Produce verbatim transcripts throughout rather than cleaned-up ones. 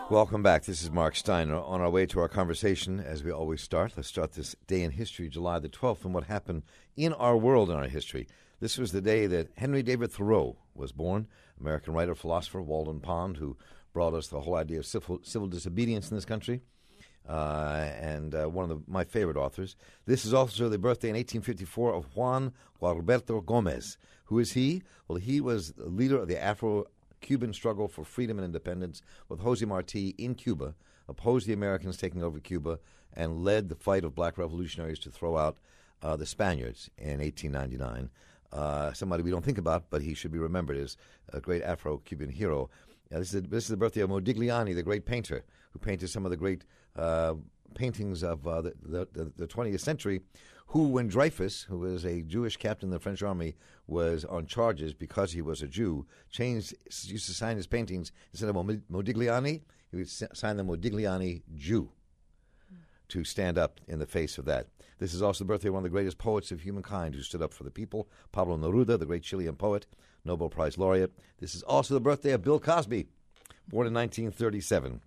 Welcome back. This is Mark Steiner. On our way to our conversation, as we always start, let's start this day in history, July the twelfth, and what happened in our world and our history. This was the day that Henry David Thoreau was born, American writer, philosopher, Walden Pond, who brought us the whole idea of civil, civil disobedience in this country, uh, and uh, one of the, my favorite authors. This is also the birthday in eighteen fifty-four of Juan Gualberto Gomez. Who is he? Well, he was the leader of the Afro Cuban struggle for freedom and independence with Jose Marti in Cuba, opposed the Americans taking over Cuba, and led the fight of black revolutionaries to throw out uh, the Spaniards in eighteen ninety-nine. Uh, somebody we don't think about, but he should be remembered as a great Afro-Cuban hero. Uh, this, is the, this is the birthday of Modigliani, the great painter, who painted some of the great uh, paintings of uh, the, the, the twentieth century, who, when Dreyfus, who was a Jewish captain in the French army, was on charges because he was a Jew, changed, used to sign his paintings, instead of Modigliani, he would sign them Modigliani Jew, to stand up in the face of that. This is also the birthday of one of the greatest poets of humankind who stood up for the people, Pablo Neruda, the great Chilean poet, Nobel Prize laureate. This is also the birthday of Bill Cosby, born in nineteen thirty-seven.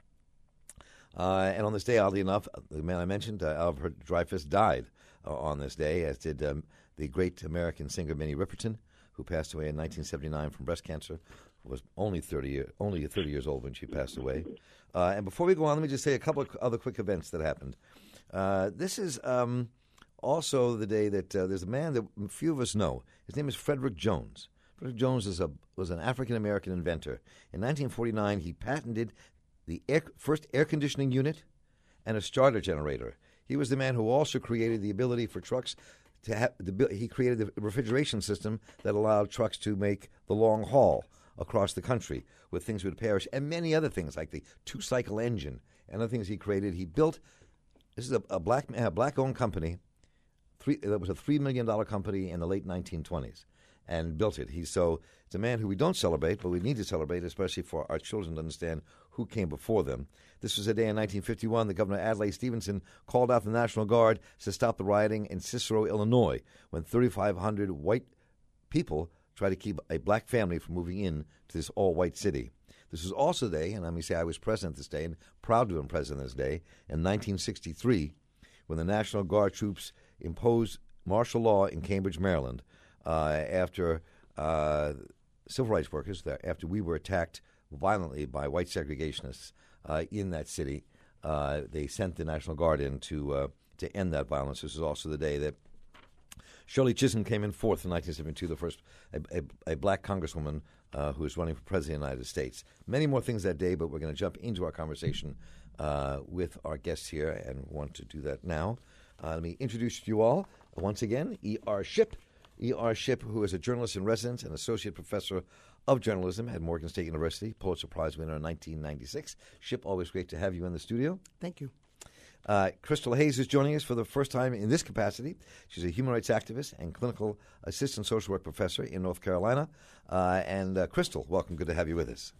Uh, and on this day, oddly enough, the man I mentioned, uh, Albert Dreyfus, died uh, on this day, as did um, the great American singer Minnie Riperton, who passed away in nineteen seventy-nine from breast cancer. Was only thirty year, only thirty years old when she passed away. Uh, and before we go on, let me just say a couple of other quick events that happened. Uh, this is um, also the day that uh, there's a man that few of us know. His name is Frederick Jones. Frederick Jones is a, was an African-American inventor. In nineteen forty-nine, he patented the air, first air conditioning unit and a starter generator. He was the man who also created the ability for trucks to have the, he created the refrigeration system that allowed trucks to make the long haul across the country with things would perish, and many other things like the two-cycle engine and other things he created. He built, this is a, a black a black-owned company, three, that was a three million dollars company in the late nineteen twenties, and built it. He's so it's a man who we don't celebrate, but we need to celebrate, especially for our children to understand who came before them. This was a day in nineteen fifty-one that Governor Adlai Stevenson called out the National Guard to stop the rioting in Cicero, Illinois, when thirty-five hundred white people tried to keep a black family from moving in to this all-white city. This was also the day, and let me say I was present this day and proud to have been present this day, in nineteen sixty-three, when the National Guard troops imposed martial law in Cambridge, Maryland, uh, after uh, civil rights workers, after we were attacked violently by white segregationists uh, in that city. Uh, they sent the National Guard in to uh, to end that violence. This is also the day that Shirley Chisholm came in fourth in nineteen seventy-two, the first a, a, a black congresswoman uh, who was running for president of the United States. Many more things that day, but we're going to jump into our conversation uh, with our guests here and want to do that now. Uh, let me introduce you all once again, E R. Shipp. E R. Shipp, who is a journalist in residence and associate professor of journalism at Morgan State University, Pulitzer Prize winner in nineteen ninety-six. Shipp, always great to have you in the studio. Thank you. Uh, Crystal Hayes is joining us for the first time in this capacity. She's a human rights activist and clinical assistant social work professor in North Carolina. Uh, and uh, Crystal, welcome. Good to have you with us.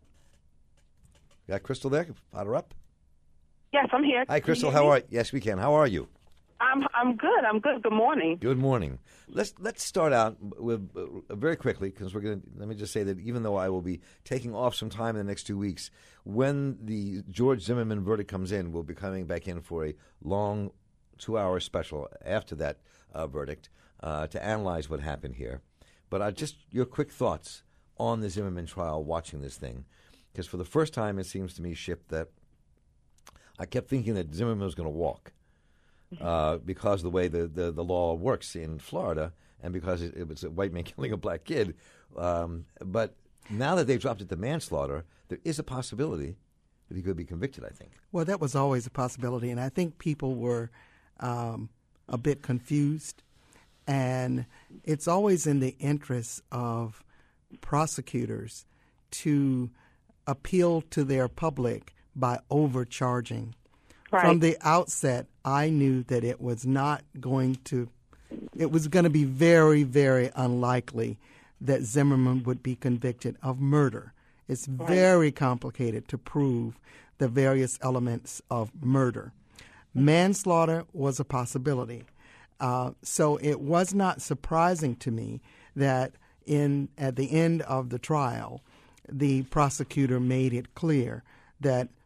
Got Crystal there? Pot her up? Yes, I'm here. Hi, Crystal. Can you How hear are me? you? Yes, we can. How are you? I'm I'm good. I'm good. Good morning. Good morning. Let's let's start out with uh, very quickly, because we're going to. Let me just say that even though I will be taking off some time in the next two weeks, when the George Zimmerman verdict comes in, we'll be coming back in for a long two-hour special after that uh, verdict uh, to analyze what happened here. But I just your quick thoughts on the Zimmerman trial, watching this thing, because for the first time it seems to me, Shipp, that I kept thinking that Zimmerman was going to walk. Uh, because of the way the, the, the law works in Florida, and because it, it was a white man killing a black kid. Um, but now that they've dropped it to manslaughter, there is a possibility that he could be convicted, I think. Well, that was always a possibility, and I think people were um, a bit confused. And it's always in the interest of prosecutors to appeal to their public by overcharging. Right. From the outset, I knew that it was not going to, it was going to be very, very unlikely that Zimmerman would be convicted of murder. It's Right. very complicated to prove the various elements of murder. Manslaughter was a possibility. Uh, so it was not surprising to me that in at the end of the trial, the prosecutor made it clear that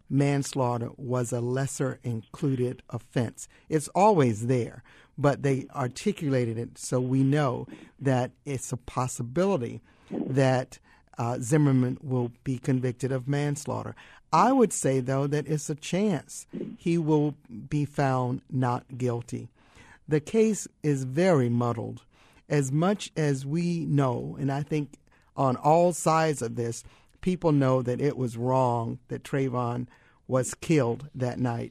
manslaughter was a lesser included offense. It's always there, but they articulated it so we know that it's a possibility that uh, Zimmerman will be convicted of manslaughter. I would say, though, that it's a chance he will be found not guilty. The case is very muddled. As much as we know, and I think on all sides of this, people know that it was wrong that Trayvon was killed that night.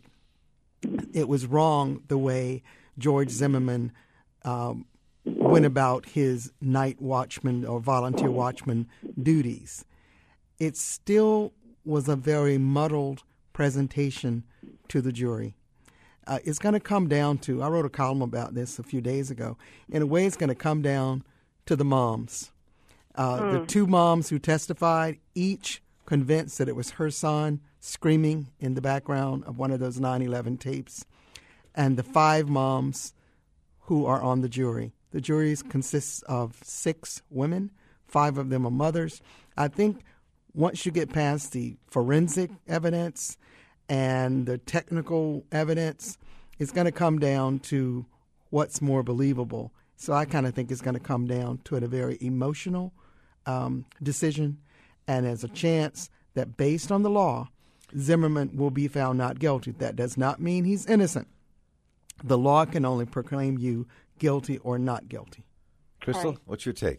It was wrong the way George Zimmerman um, went about his night watchman or volunteer watchman duties. It still was a very muddled presentation to the jury. Uh, it's going to come down to, I wrote a column about this a few days ago, in a way it's going to come down to the moms. Uh, mm. The two moms who testified, each convinced that it was her son screaming in the background of one of those nine eleven tapes, and the five moms who are on the jury. The jury consists of six women. Five of them are mothers. I think once you get past the forensic evidence and the technical evidence, it's going to come down to what's more believable. So I kind of think it's going to come down to a very emotional um, decision, and there's a chance that based on the law, Zimmerman will be found not guilty. That does not mean he's innocent. The law can only proclaim you guilty or not guilty. Crystal, Right. what's your take?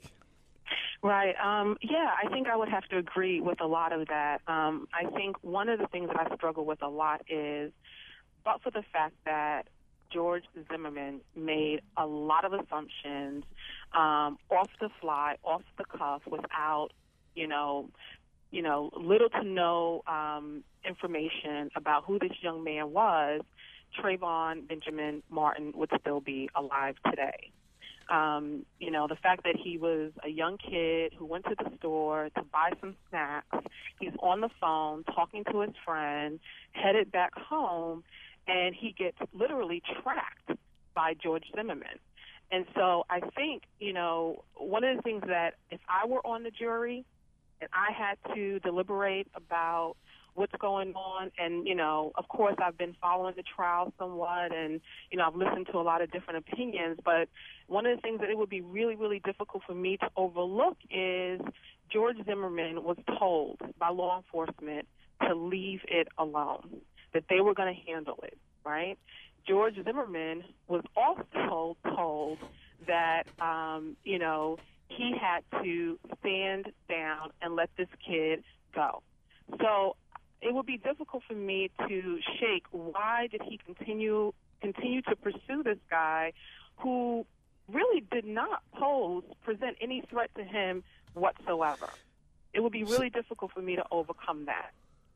Right. Um, yeah, I think I would have to agree with a lot of that. Um, I think one of the things that I struggle with a lot is, but for the fact that George Zimmerman made a lot of assumptions um, off the fly, off the cuff, without, you know, you know, little to no um, information about who this young man was, Trayvon Benjamin Martin would still be alive today. Um, you know, the fact that he was a young kid who went to the store to buy some snacks, he's on the phone talking to his friend, headed back home, and he gets literally tracked by George Zimmerman. And so I think, you know, one of the things that if I were on the jury and I had to deliberate about what's going on, and, you know, of course I've been following the trial somewhat, and, you know, I've listened to a lot of different opinions, but one of the things that it would be really, really difficult for me to overlook is George Zimmerman was told by law enforcement to leave it alone, that they were going to handle it, right? George Zimmerman was also told that, um, you know, he had to stand down and let this kid go. So it would be difficult for me to shake why did he continue continue to pursue this guy who really did not pose, present any threat to him whatsoever. It would be really difficult for me to overcome that.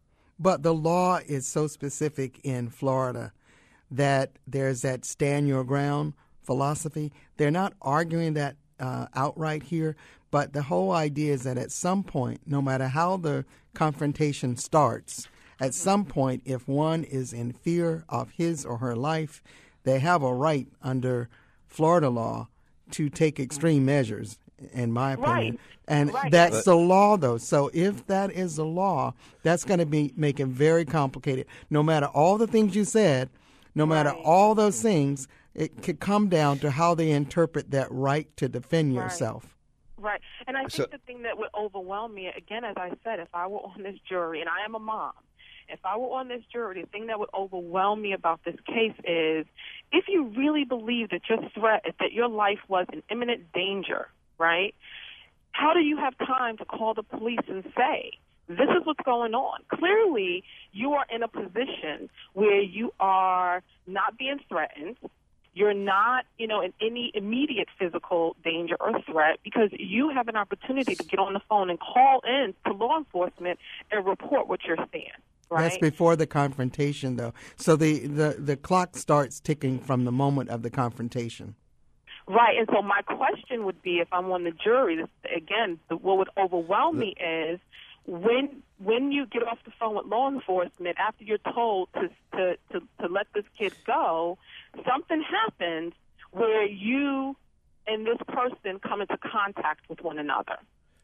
But the law is so specific in Florida that there's that stand your ground philosophy. They're not arguing that uh, outright here, but the whole idea is that at some point, no matter how the confrontation starts, at some point, if one is in fear of his or her life, they have a right under Florida law to take extreme measures, in my opinion. Right. And Right. that's the law, though. So if that is the law, that's going to be make it very complicated. No matter all the things you said, no matter Right. all those things, it could come down to how they interpret that right to defend Right. yourself. Right. And I think So- the thing that would overwhelm me, again, as I said, if I were on this jury, and I am a mom, if I were on this jury, the thing that would overwhelm me about this case is if you really believe that your threat, that your life was in imminent danger, right, how do you have time to call the police and say, this is what's going on? Clearly, you are in a position where you are not being threatened. You're not, you know, in any immediate physical danger or threat because you have an opportunity to get on the phone and call in to law enforcement and report what you're seeing. Right? That's before the confrontation, though. So the, the, the clock starts ticking from the moment of the confrontation. Right, and so my question would be, if I'm on the jury, this, again, the, what would overwhelm me is when when you get off the phone with law enforcement after you're told to to, to, to let this kid go, something happens where you and this person come into contact with one another.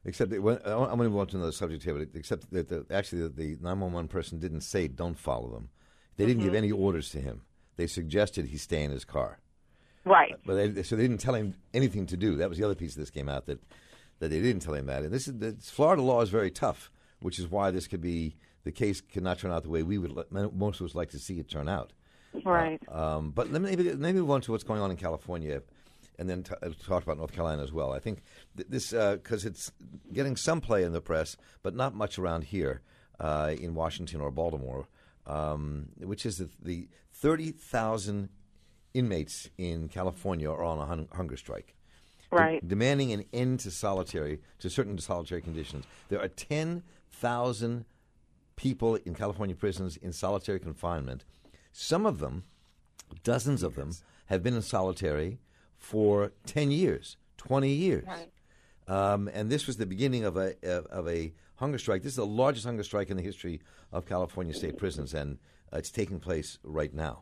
Except that when, I'm going to move on to another subject here, but except that the, actually the, the nine one one person didn't say don't follow them. They didn't mm-hmm. give any orders to him. They suggested he stay in his car. Right. Uh, but they, so they didn't tell him anything to do. That was the other piece of this came out, that, that they didn't tell him that. And this is this, Florida law is very tough, which is why this could be, the case could not turn out the way we would, most of us like to see it turn out. Right. Uh, um, but let me, let me move on to what's going on in California, and then t- talk about North Carolina as well. I think th- this, because uh, it's getting some play in the press, but not much around here uh, in Washington or Baltimore, um, which is the, the thirty thousand inmates in California are on a hun- hunger strike. Right. De- demanding an end to solitary, to certain solitary conditions. There are ten thousand people in California prisons in solitary confinement. Some of them, dozens of them, have been in solitary for ten years, twenty years. Right. Um, and this was the beginning of a of a hunger strike. This is the largest hunger strike in the history of California state prisons, and uh, it's taking place right now.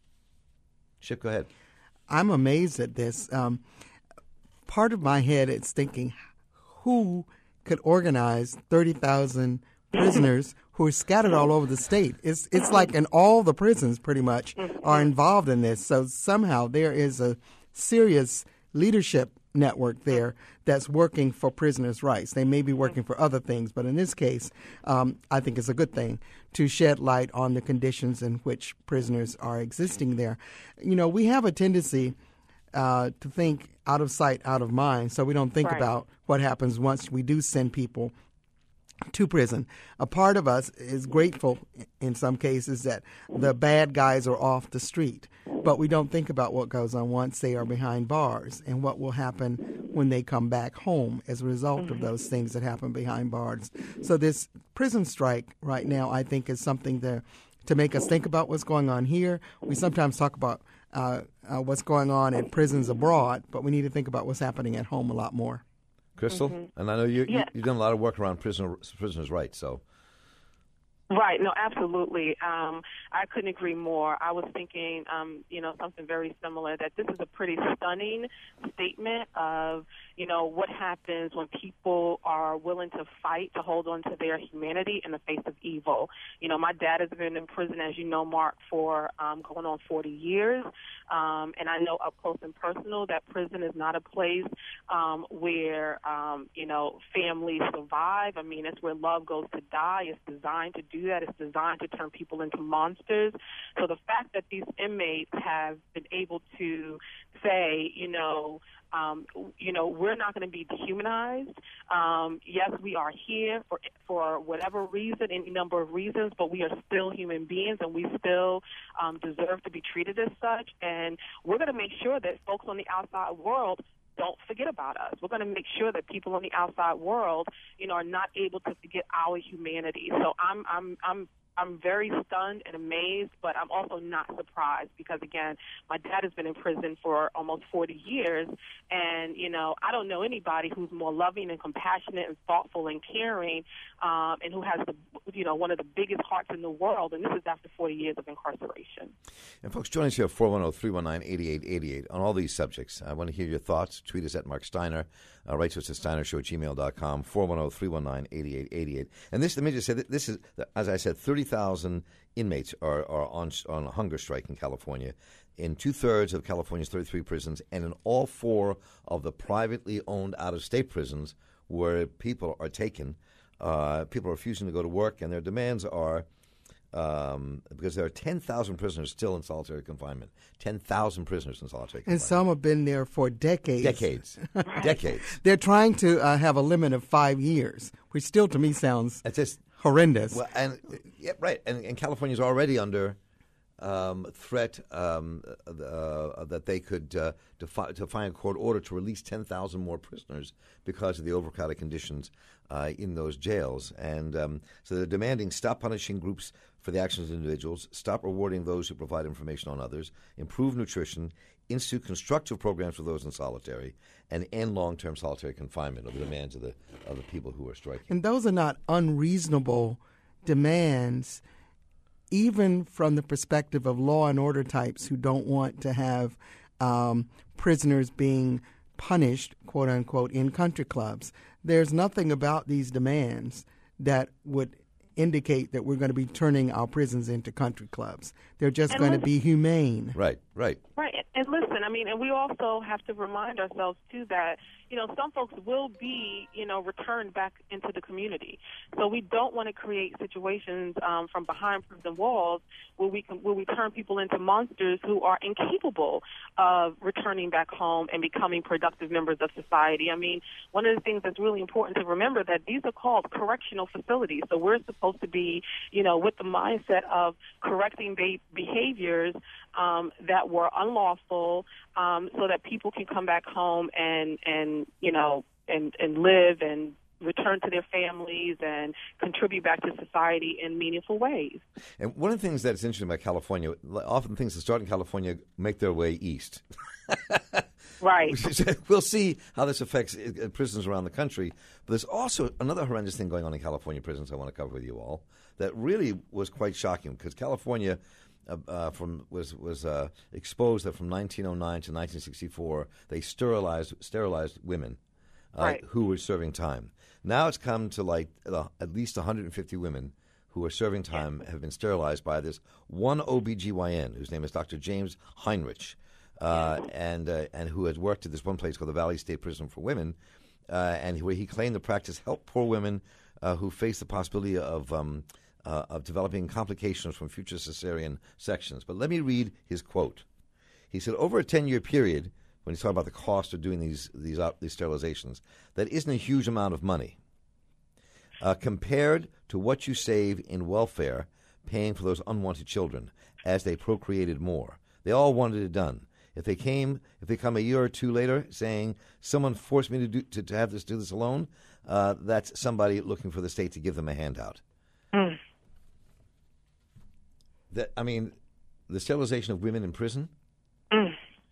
Chip, go ahead. I'm amazed at this. Um, part of my head is thinking, who could organize thirty thousand prisoners who are scattered all over the state? It's it's like in all the prisons pretty much are involved in this. So somehow there is a serious leadership network there that's working for prisoners' rights. They may be working for other things, but in this case, um, I think it's a good thing to shed light on the conditions in which prisoners are existing there. You know, we have a tendency uh, to think out of sight, out of mind, so we don't think right. about what happens once we do send people to prison. A part of us is grateful in some cases that the bad guys are off the street, but we don't think about what goes on once they are behind bars and what will happen when they come back home as a result mm-hmm. of those things that happen behind bars. So this prison strike right now, I think, is something to, to make us think about what's going on here. We sometimes talk about uh, uh, what's going on in prisons abroad, but we need to think about what's happening at home a lot more. Crystal, mm-hmm. and I know you, yeah. you, you've done a lot of work around prisoner, prisoners' rights, so. Right. No, absolutely. Um, I couldn't agree more. I was thinking, um, you know, something very similar, that this is a pretty stunning statement of, you know, what happens when people are willing to fight to hold on to their humanity in the face of evil. You know, my dad has been in prison, as you know, Mark, for um, going on forty years. Um, and I know up close and personal that prison is not a place um, where, um, you know, families survive. I mean, it's where love goes to die. It's designed to do that. It's designed to turn people into monsters. So the fact that these inmates have been able to say, you know, um, you know, we're not going to be dehumanized. Um, yes, we are here for for whatever reason, any number of reasons, but we are still human beings, and we still um, deserve to be treated as such. And we're going to make sure that folks on the outside world don't forget about us. We're going to make sure that people on the outside world, you know, are not able to forget our humanity. So I'm, I'm, I'm, I'm very stunned and amazed, but I'm also not surprised because, again, my dad has been in prison for almost forty years, and, you know, I don't know anybody who's more loving and compassionate and thoughtful and caring, um, and who has, the, you know, one of the biggest hearts in the world, and this is after forty years of incarceration. And, folks, join us here at four one zero, three one nine, eight eight eight eight on all these subjects. I want to hear your thoughts. Tweet us at Mark Steiner. Uh, write to us at steiner show at gmail dot com, four one zero, three one nine, eight eight eight eight. And this, let me just say, that this is, as I said, thirty thousand inmates are, are on, on a hunger strike in California, in two-thirds of California's thirty-three prisons, and in all four of the privately owned out-of-state prisons where people are taken. Uh, people are refusing to go to work, and their demands are, um, because there are ten thousand prisoners still in solitary confinement, ten thousand prisoners in solitary confinement. And some have been there for decades. Decades. Decades. They're trying to uh, have a limit of five years, which still to me sounds That's just, horrendous. well, and yeah, right. And, and California's already under um, threat um, uh, that they could uh, defi- defy a court order to release ten thousand more prisoners because of the overcrowded conditions uh, in those jails. And um, so they're demanding stop punishing groups for the actions of individuals, stop rewarding those who provide information on others, improve nutrition, institute constructive programs for those in solitary, and end long-term solitary confinement are the demands of the of the people who are striking. And those are not unreasonable demands, even from the perspective of law and order types who don't want to have um, prisoners being punished, quote unquote, in country clubs. There's nothing about these demands that would indicate that we're going to be turning our prisons into country clubs. They're just and going to listen, be humane. Right, right. Right. And listen, I mean, and we also have to remind ourselves, too, that, you know, some folks will be, you know, returned back into the community. So we don't want to create situations um, from behind prison walls where we can, where we turn people into monsters who are incapable of returning back home and becoming productive members of society. I mean, one of the things that's really important to remember that these are called correctional facilities. So we're supposed to be, you know, with the mindset of correcting be- behaviors um, that were unlawful, um, so that people can come back home and, and you know, and, and live and return to their families and contribute back to society in meaningful ways. And one of the things that's interesting about California, often things that start in California make their way east. Right. We'll see how this affects prisons around the country. But there's also another horrendous thing going on in California prisons I want to cover with you all that really was quite shocking, because California uh, uh, from was was uh, exposed that from nineteen oh nine to nineteen sixty-four they sterilized sterilized women uh, right. who were serving time. Now it's come to like uh, at least one hundred fifty women who are serving time have been sterilized by this one O B G Y N whose name is Doctor James Heinrich. Uh, and uh, and who had worked at this one place called the Valley State Prison for Women, uh, and where he claimed the practice helped poor women uh, who face the possibility of um, uh, of developing complications from future cesarean sections. But let me read his quote. He said, over a ten-year period, when he's talking about the cost of doing these these, uh, these sterilizations, that isn't a huge amount of money uh, compared to what you save in welfare paying for those unwanted children as they procreated more. They all wanted it done. If they came, if they come a year or two later saying someone forced me to do to, to have this do this alone, uh, that's somebody looking for the state to give them a handout. Mm. That I mean, the sterilization of women in prison. Mm.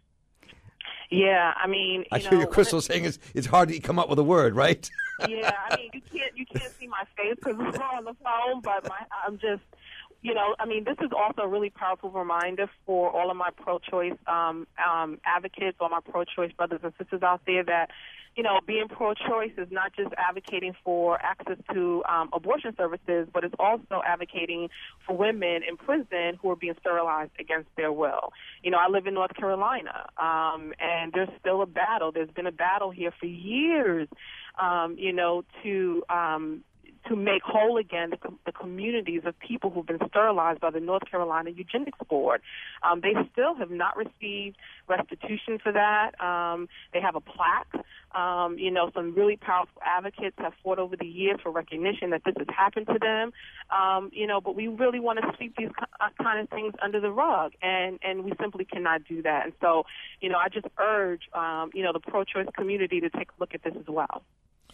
Yeah, I mean, you I know, hear you, Crystal, saying it's it's hard to come up with a word, right? Yeah, I mean, you can't you can't see my face because we're on the phone, but my I'm just. You know, I mean, this is also a really powerful reminder for all of my pro-choice um, um, advocates, all my pro-choice brothers and sisters out there that, you know, being pro-choice is not just advocating for access to um, abortion services, but it's also advocating for women in prison who are being sterilized against their will. You know, I live in North Carolina, um, and there's still a battle. There's been a battle here for years, um, you know, to um, to make whole again the, com- the communities of people who've been sterilized by the North Carolina Eugenics Board. Um, they still have not received restitution for that. Um, they have a plaque. Um, you know, some really powerful advocates have fought over the years for recognition that this has happened to them. Um, you know, but we really want to sweep these kind of things under the rug, and, and we simply cannot do that. And so, you know, I just urge, um, you know, the pro-choice community to take a look at this as well.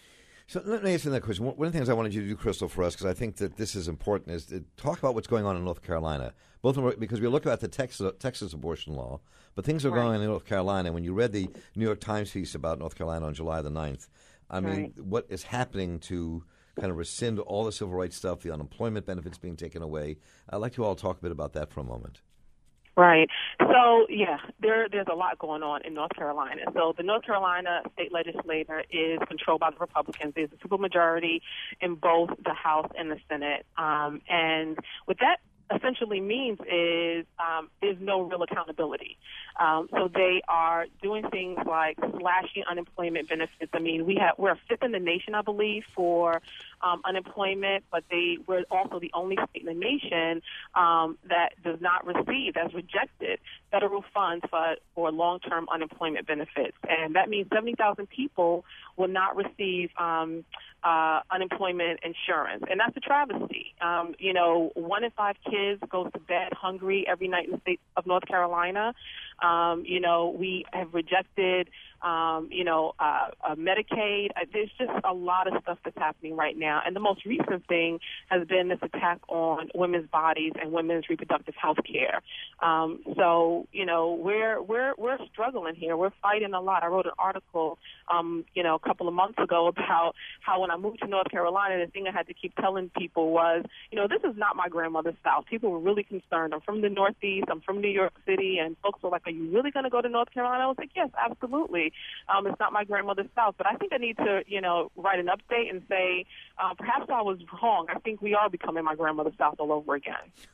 So let me answer that question. One of the things I wanted you to do, Crystal, for us, because I think that this is important, is to talk about what's going on in North Carolina. Both of them, because we look at the Texas, Texas abortion law, but things are right. going on in North Carolina. When you read the New York Times piece about North Carolina on July the ninth, I mean, right. what is happening to kind of rescind all the civil rights stuff, the unemployment benefits being taken away? I'd like you all to talk a bit about that for a moment. Right. So, yeah, there there's a lot going on in North Carolina. So the North Carolina state legislature is controlled by the Republicans. There's a supermajority in both the House and the Senate. Um, and what that essentially means is um, there's no real accountability. Um, so they are doing things like slashing unemployment benefits. I mean, we have we're fifth in the nation, I believe, for um, unemployment, but they we're also the only state in the nation um, that does not receive, has rejected federal funds for, for long-term unemployment benefits. And that means seventy thousand people will not receive um, uh, unemployment insurance. And that's a travesty. Um, you know, one in five kids goes to bed hungry every night in the state of North Carolina. Um, you know, we have rejected, um, you know, uh, uh, Medicaid. Uh, there's just a lot of stuff that's happening right now. And the most recent thing has been this attack on women's bodies and women's reproductive health care. Um, so, you know, we're, we're, we're struggling here. We're fighting a lot. I wrote an article, um, you know, a couple of months ago about how when I moved to North Carolina, the thing I had to keep telling people was, you know, this is not my grandmother's South. People were really concerned. I'm from the Northeast. I'm from New York City, and folks were like, are you really going to go to North Carolina? I was like, yes, absolutely. Um, it's not my grandmother's South, but I think I need to, you know, write an update and say, uh, perhaps I was wrong. I think we are becoming my grandmother's South all over again.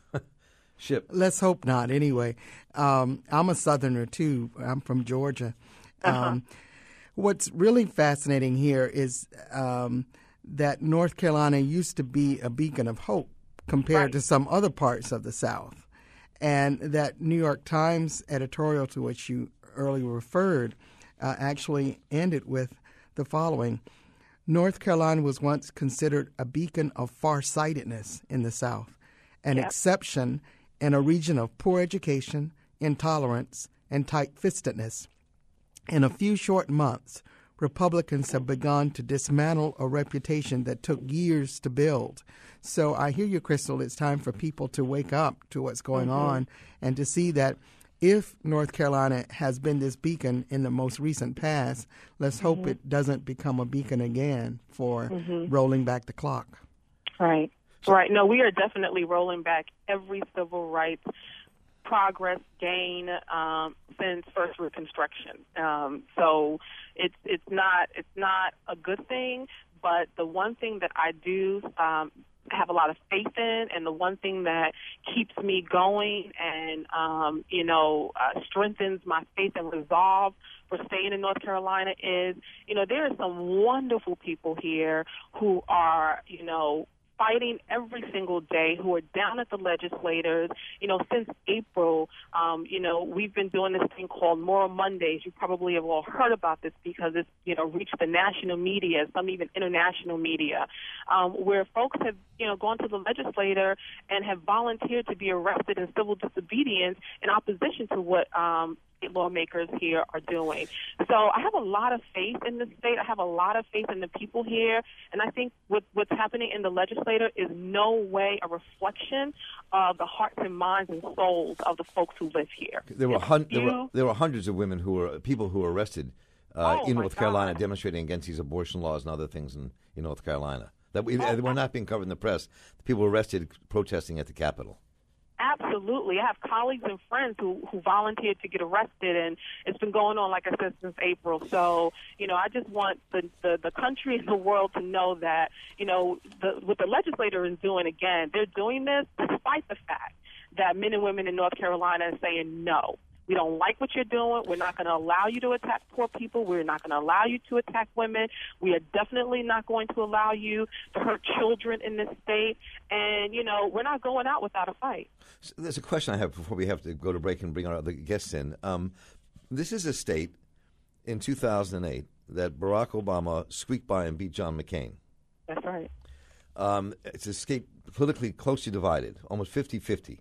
Ship. Let's hope not. Anyway, um, I'm a Southerner too. I'm from Georgia. Uh-huh. Um, what's really fascinating here is um, that North Carolina used to be a beacon of hope compared Right. to some other parts of the South. And that New York Times editorial to which you earlier referred uh, actually ended with the following. North Carolina was once considered a beacon of farsightedness in the South, an Yep. exception in a region of poor education, intolerance, and tight-fistedness. In a few short months, Republicans have begun to dismantle a reputation that took years to build. So I hear you, Crystal. It's time for people to wake up to what's going Mm-hmm. on and to see that if North Carolina has been this beacon in the most recent past, let's hope Mm-hmm. it doesn't become a beacon again for Mm-hmm. rolling back the clock. Right. Right. No, we are definitely rolling back every civil rights progress gain um, since first Reconstruction. Um, so it's it's not it's not a good thing, but the one thing that I do um, have a lot of faith in, and the one thing that keeps me going and um, you know uh, strengthens my faith and resolve for staying in North Carolina is, you know, there are some wonderful people here who are, you know, fighting every single day, who are down at the legislators. You know, since April, um, you know, we've been doing this thing called Moral Mondays. You probably have all heard about this because it's, you know, reached the national media, some even international media, um, where folks have, you know, gone to the legislator and have volunteered to be arrested in civil disobedience in opposition to what um, lawmakers here are doing. So I have a lot of faith in the state. I have a lot of faith in the people here. And I think what, what's happening in the legislature is no way a reflection of the hearts and minds and souls of the folks who live here. There were, It's hun- there, were, few- there were hundreds of women who were, people who were arrested uh, Oh, in my North Carolina God. demonstrating against these abortion laws and other things in, in North Carolina. That we, Oh, they were not being covered in the press. The people were arrested protesting at the Capitol. Absolutely. I have colleagues and friends who, who volunteered to get arrested, and it's been going on, like I said, since April. So, you know, I just want the, the, the country and the world to know that, you know, the, what the legislator is doing, again, they're doing this despite the fact that men and women in North Carolina are saying no. We don't like what you're doing. We're not going to allow you to attack poor people. We're not going to allow you to attack women. We are definitely not going to allow you to hurt children in this state. And, you know, we're not going out without a fight. So there's a question I have before we have to go to break and bring our other guests in. Um, this is a state in two thousand eight that Barack Obama squeaked by and beat John McCain. That's right. Um, it's a state politically closely divided, almost fifty-fifty.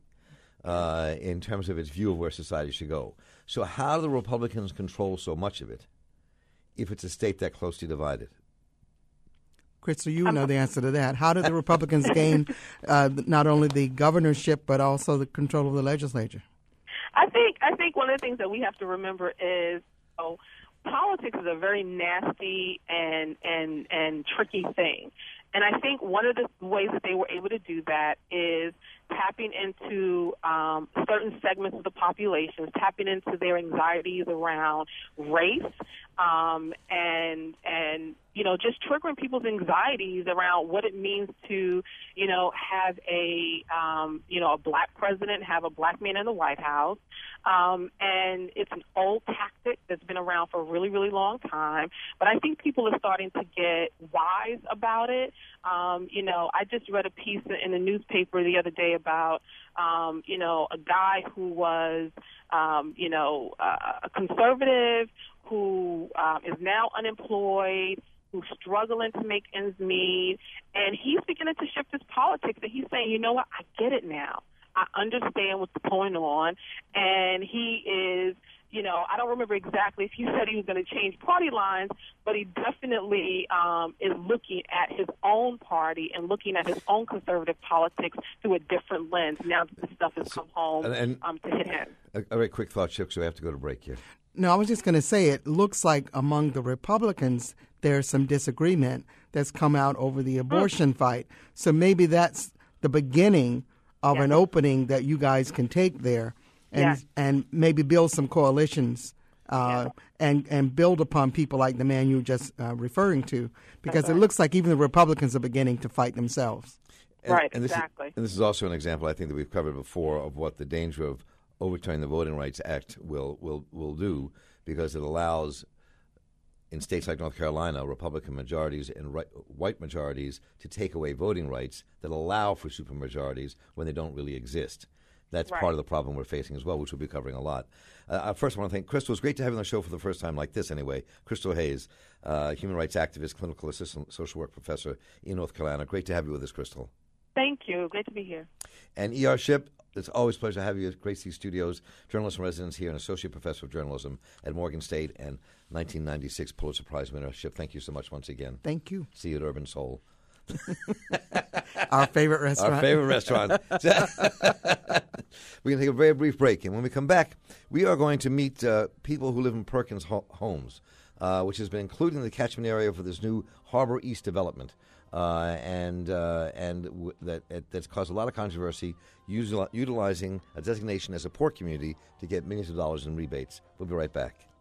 Uh, in terms of its view of where society should go. So how do the Republicans control so much of it if it's a state that closely divided? Crystal, you know the answer to that. How did the Republicans gain uh, not only the governorship but also the control of the legislature? I think I think one of the things that we have to remember is, oh, politics is a very nasty and and and tricky thing. And I think one of the ways that they were able to do that is tapping into um, certain segments of the population, tapping into their anxieties around race, um, and and you know just triggering people's anxieties around what it means to you know have a um, you know a black president, have a black man in the White House, um, and it's an old tactic that's been around for a really really long time. But I think people are starting to get wise about it. Um, you know, I just read a piece in the newspaper the other day about, um, you know, a guy who was, um, you know, uh, a conservative who um, is now unemployed, who's struggling to make ends meet, and he's beginning to shift his politics, and he's saying, you know what, I get it now. I understand what's going on, and he is, you know, I don't remember exactly if he said he was going to change party lines, but he definitely um, is looking at his own party and looking at his own conservative politics through a different lens now that this stuff has come home and, and um, to hit him. A, a very quick thought, Chip, so we have to go to break here. No, I was just going to say it looks like among the Republicans there's some disagreement that's come out over the abortion mm. fight. So maybe that's the beginning of yeah. an opening that you guys can take there and Yes. and maybe build some coalitions uh, and and build upon people like the man you were just uh, referring to, because That's it right. looks like even the Republicans are beginning to fight themselves. And, Right, and this is- exactly. and this is also an example, I think, that we've covered before of what the danger of overturning the Voting Rights Act will will will do, because it allows, in states like North Carolina, Republican majorities and right, white majorities to take away voting rights that allow for supermajorities when they don't really exist. That's Right. part of the problem we're facing as well, which we'll be covering a lot. Uh, first, I want to thank Crystal. It's great to have you on the show for the first time like this, anyway. Crystal Hayes, uh, human rights activist, clinical assistant, social work professor in North Carolina. Great to have you with us, Crystal. Thank you. Great to be here. And E R. Shipp, it's always a pleasure to have you at Gracie Studios, journalist in residence here and associate professor of journalism at Morgan State and nineteen ninety-six Pulitzer Prize winner. Shipp, thank you so much once again. Thank you. See you at Urban Soul. Our favorite restaurant. Our favorite restaurant. We're going to take a very brief break, and when we come back, we are going to meet uh, people who live in Perkins ho- Homes, uh, which has been included in the catchment area for this new Harbor East development, uh, and uh, and w- that it, that's caused a lot of controversy, usil- utilizing a designation as a poor community to get millions of dollars in rebates. We'll be right back.